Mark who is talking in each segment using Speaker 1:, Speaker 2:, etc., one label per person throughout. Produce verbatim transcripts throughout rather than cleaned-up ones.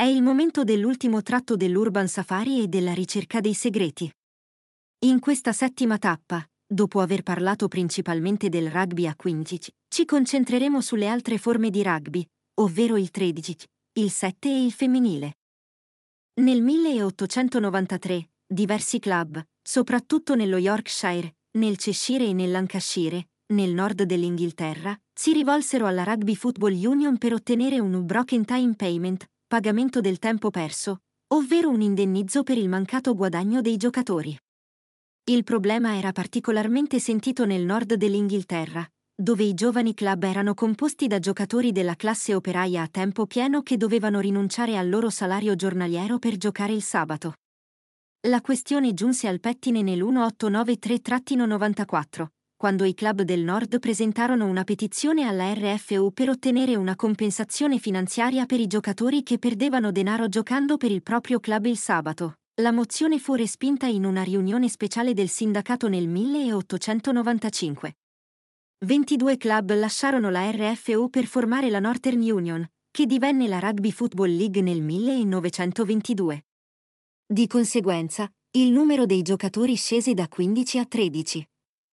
Speaker 1: È il momento dell'ultimo tratto dell'Urban Safari e della ricerca dei segreti. In questa settima tappa, dopo aver parlato principalmente del rugby a quindici, ci concentreremo sulle altre forme di rugby, ovvero il tredici, il sette e il femminile. Nel milleottocentonovantatré, diversi club, soprattutto nello Yorkshire, nel Cheshire e nel Lancashire, nel nord dell'Inghilterra, si rivolsero alla Rugby Football Union per ottenere un broken time payment, pagamento del tempo perso, ovvero un indennizzo per il mancato guadagno dei giocatori. Il problema era particolarmente sentito nel nord dell'Inghilterra, dove i giovani club erano composti da giocatori della classe operaia a tempo pieno che dovevano rinunciare al loro salario giornaliero per giocare il sabato. La questione giunse al pettine nel milleottocentonovantatré novantaquattro, quando i club del nord presentarono una petizione alla R F U per ottenere una compensazione finanziaria per i giocatori che perdevano denaro giocando per il proprio club il sabato. La mozione fu respinta in una riunione speciale del sindacato nel milleottocentonovantacinque. ventidue club lasciarono la R F U per formare la Northern Union, che divenne la Rugby Football League nel millenovecentoventidue. Di conseguenza, il numero dei giocatori scese da quindici a tredici.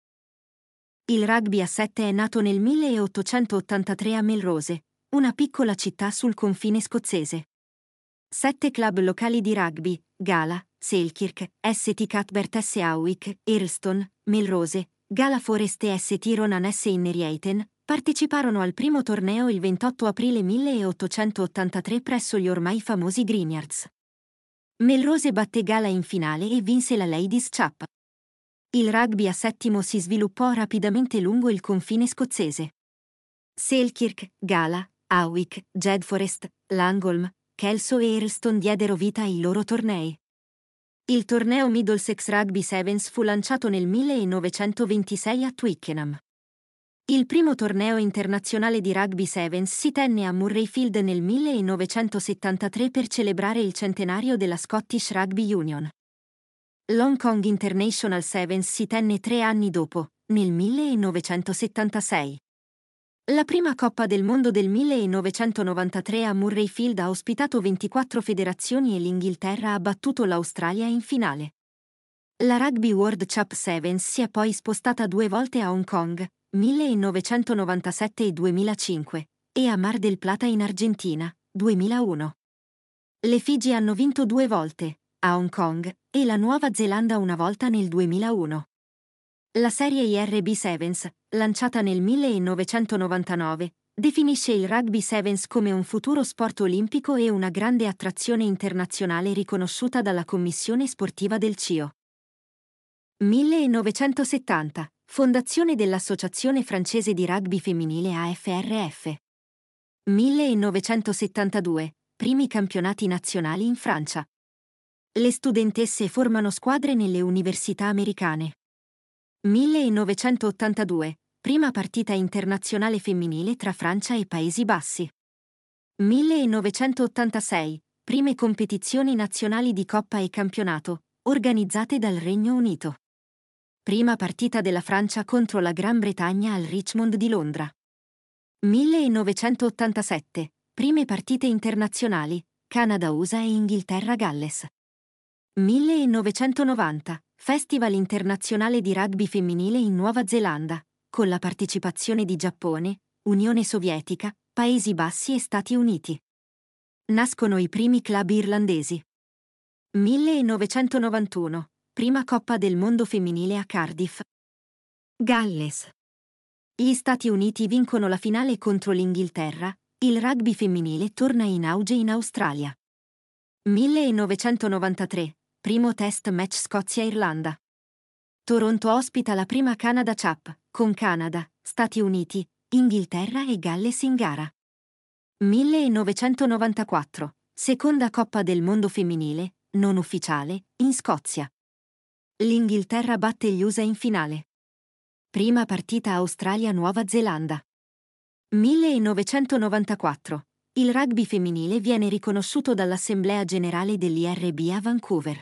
Speaker 1: Il rugby a sette è nato nel milleottocentottantatré a Melrose, una piccola città sul confine scozzese. Sette club locali di rugby, Gala, Selkirk, S T Cuthbert S Hawick, Earlston, Melrose, Gala Forest e S T Ronan S Innerrighten, parteciparono al primo torneo il ventotto aprile milleottocentottantatré presso gli ormai famosi Greenyards. Melrose batté Gala in finale e vinse la Ladies' Cup. Il rugby a settimo si sviluppò rapidamente lungo il confine scozzese. Selkirk, Gala, Hawick, Jedforest, Langholm, Kelso e Earlston diedero vita ai loro tornei. Il torneo Middlesex Rugby Sevens fu lanciato nel millenovecentoventisei a Twickenham. Il primo torneo internazionale di rugby sevens si tenne a Murrayfield nel millenovecentosettantatré per celebrare il centenario della Scottish Rugby Union. L'Hong Kong International Sevens si tenne tre anni dopo, nel millenovecentosettantasei. La prima Coppa del Mondo del millenovecentonovantatré a Murrayfield ha ospitato ventiquattro federazioni e l'Inghilterra ha battuto l'Australia in finale. La Rugby World Cup Sevens si è poi spostata due volte a Hong Kong, millenovecentonovantasette e duemilacinque, e a Mar del Plata in Argentina, duemilauno. Le Figi hanno vinto due volte, a Hong Kong, e la Nuova Zelanda una volta nel duemilauno. La serie I R B Sevens, lanciata nel millenovecentonovantanove, definisce il rugby sevens come un futuro sport olimpico e una grande attrazione internazionale riconosciuta dalla Commissione Sportiva del C I O. millenovecentosettanta, fondazione dell'Associazione francese di rugby femminile A F R F. millenovecentosettantadue, primi campionati nazionali in Francia. Le studentesse formano squadre nelle università americane. millenovecentottantadue, prima partita internazionale femminile tra Francia e Paesi Bassi. millenovecentottantasei, prime competizioni nazionali di Coppa e Campionato, organizzate dal Regno Unito. Prima partita della Francia contro la Gran Bretagna al Richmond di Londra. millenovecentottantasette, prime partite internazionali, Canada-U S A e Inghilterra-Galles. millenovecentonovanta, Festival internazionale di rugby femminile in Nuova Zelanda, con la partecipazione di Giappone, Unione Sovietica, Paesi Bassi e Stati Uniti. Nascono i primi club irlandesi. millenovecentonovantuno, prima Coppa del Mondo femminile a Cardiff. Galles. Gli Stati Uniti vincono la finale contro l'Inghilterra, il rugby femminile torna in auge in Australia. millenovecentonovantatré, primo test match Scozia-Irlanda. Toronto ospita la prima Canada Cup, con Canada, Stati Uniti, Inghilterra e Galles in gara. millenovecentonovantaquattro, seconda Coppa del Mondo femminile, non ufficiale, in Scozia. L'Inghilterra batte gli U S A in finale. Prima partita Australia-Nuova Zelanda. millenovecentonovantaquattro. Il rugby femminile viene riconosciuto dall'Assemblea Generale dell'I R B a Vancouver.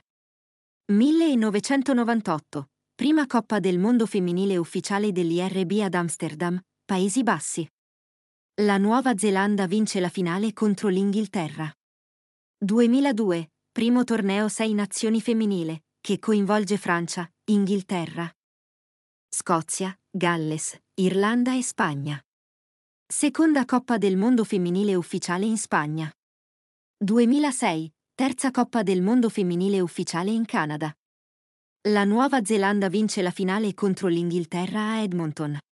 Speaker 1: millenovecentonovantotto. Prima Coppa del Mondo femminile ufficiale dell'I R B ad Amsterdam, Paesi Bassi. La Nuova Zelanda vince la finale contro l'Inghilterra. duemiladue, primo torneo sei nazioni femminile, che coinvolge Francia, Inghilterra, Scozia, Galles, Irlanda e Spagna. Seconda Coppa del Mondo femminile ufficiale in Spagna. duemilasei, terza Coppa del Mondo femminile ufficiale in Canada. La Nuova Zelanda vince la finale contro l'Inghilterra a Edmonton.